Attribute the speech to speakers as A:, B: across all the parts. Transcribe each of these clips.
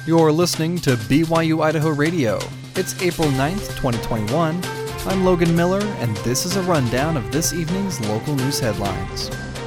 A: You're listening to BYU Idaho Radio. It's April 9th, 2021. I'm Logan Miller, and this is a rundown of this evening's local news headlines.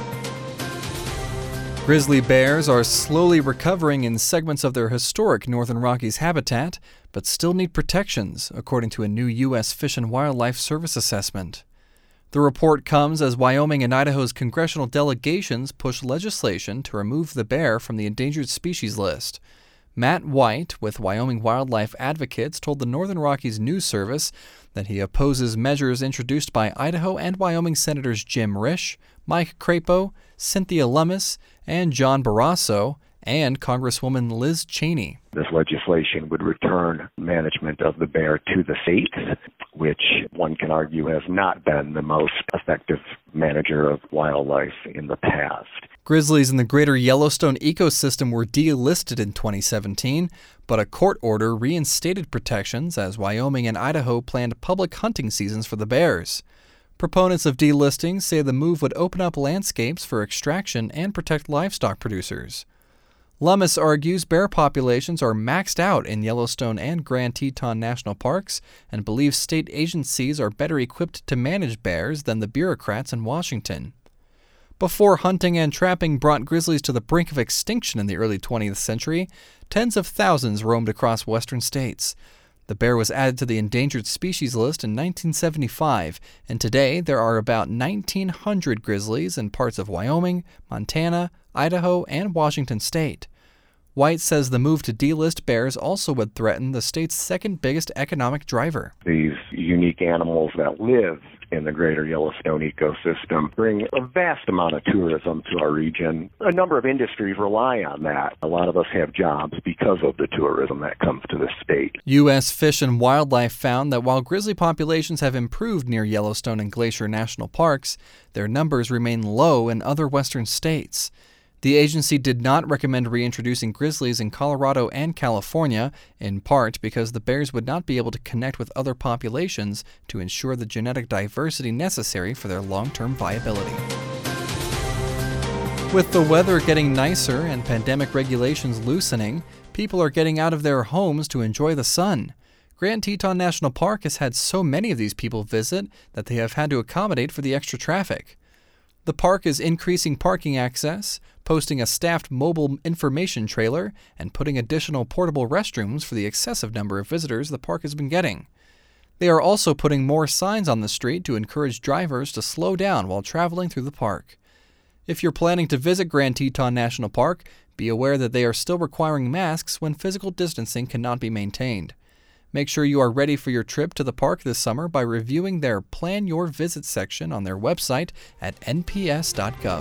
A: Grizzly bears are slowly recovering in segments of their historic Northern Rockies habitat, but still need protections, according to a new U.S. Fish and Wildlife Service assessment. The report comes as Wyoming and Idaho's congressional delegations push legislation to remove the bear from the endangered species list. Matt White, with Wyoming Wildlife Advocates, told the Northern Rockies News Service that he opposes measures introduced by Idaho and Wyoming Senators Jim Risch, Mike Crapo, Cynthia Lummis, and John Barrasso, and Congresswoman Liz Cheney.
B: This legislation would return management of the bear to the states, which one can argue has not been the most effective manager of wildlife in the past.
A: Grizzlies in the greater Yellowstone ecosystem were delisted in 2017, but a court order reinstated protections as Wyoming and Idaho planned public hunting seasons for the bears. Proponents of delisting say the move would open up landscapes for extraction and protect livestock producers. Lummis argues bear populations are maxed out in Yellowstone and Grand Teton National Parks and believes state agencies are better equipped to manage bears than the bureaucrats in Washington. Before hunting and trapping brought grizzlies to the brink of extinction in the early 20th century, tens of thousands roamed across western states. The bear was added to the endangered species list in 1975, and today there are about 1,900 grizzlies in parts of Wyoming, Montana, Idaho, and Washington state. White says the move to delist bears also would threaten the state's second biggest economic driver.
B: These unique animals that live in the greater Yellowstone ecosystem bring a vast amount of tourism to our region. A number of industries rely on that. A lot of us have jobs because of the tourism that comes to the state.
A: U.S. Fish and Wildlife found that while grizzly populations have improved near Yellowstone and Glacier National Parks, their numbers remain low in other western states. The agency did not recommend reintroducing grizzlies in Colorado and California, in part because the bears would not be able to connect with other populations to ensure the genetic diversity necessary for their long-term viability. With the weather getting nicer and pandemic regulations loosening, people are getting out of their homes to enjoy the sun. Grand Teton National Park has had so many of these people visit that they have had to accommodate for the extra traffic. The park is increasing parking access, posting a staffed mobile information trailer, and putting additional portable restrooms for the excessive number of visitors the park has been getting. They are also putting more signs on the street to encourage drivers to slow down while traveling through the park. If you're planning to visit Grand Teton National Park, be aware that they are still requiring masks when physical distancing cannot be maintained. Make sure you are ready for your trip to the park this summer by reviewing their Plan Your Visit section on their website at nps.gov.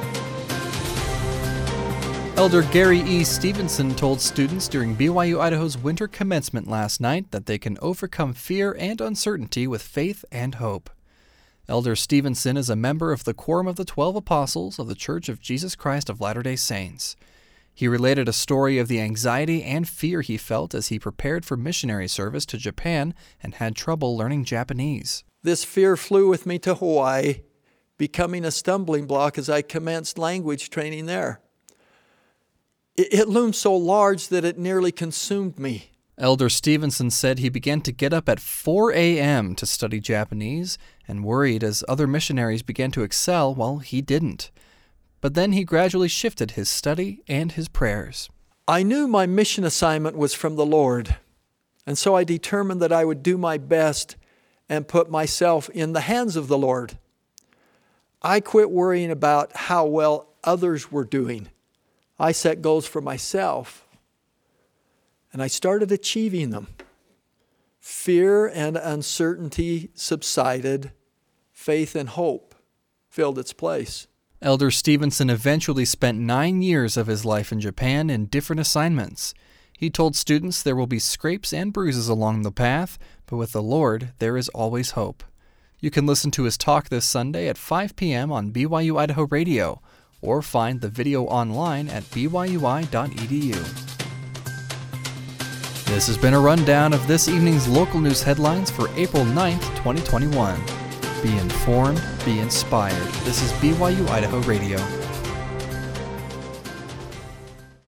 A: Elder Gary E. Stevenson told students during BYU Idaho's winter commencement last night that they can overcome fear and uncertainty with faith and hope. Elder Stevenson is a member of the Quorum of the 12 Apostles of the Church of Jesus Christ of Latter-day Saints. He related a story of the anxiety and fear he felt as he prepared for missionary service to Japan and had trouble learning Japanese.
C: This fear flew with me to Hawaii, becoming a stumbling block as I commenced language training there. It loomed so large that it nearly consumed me.
A: Elder Stevenson said he began to get up at 4 a.m. to study Japanese and worried as other missionaries began to excel while he didn't. But then he gradually shifted his study and his prayers.
C: I knew my mission assignment was from the Lord, and so I determined that I would do my best and put myself in the hands of the Lord. I quit worrying about how well others were doing. I set goals for myself, and I started achieving them. Fear and uncertainty subsided. Faith and hope filled its place.
A: Elder Stevenson eventually spent 9 years of his life in Japan in different assignments. He told students there will be scrapes and bruises along the path, but with the Lord, there is always hope. You can listen to his talk this Sunday at 5 p.m. on BYU Idaho Radio, or find the video online at byui.edu. This has been a rundown of this evening's local news headlines for April 9th, 2021. Be informed, be inspired. This is BYU Idaho Radio.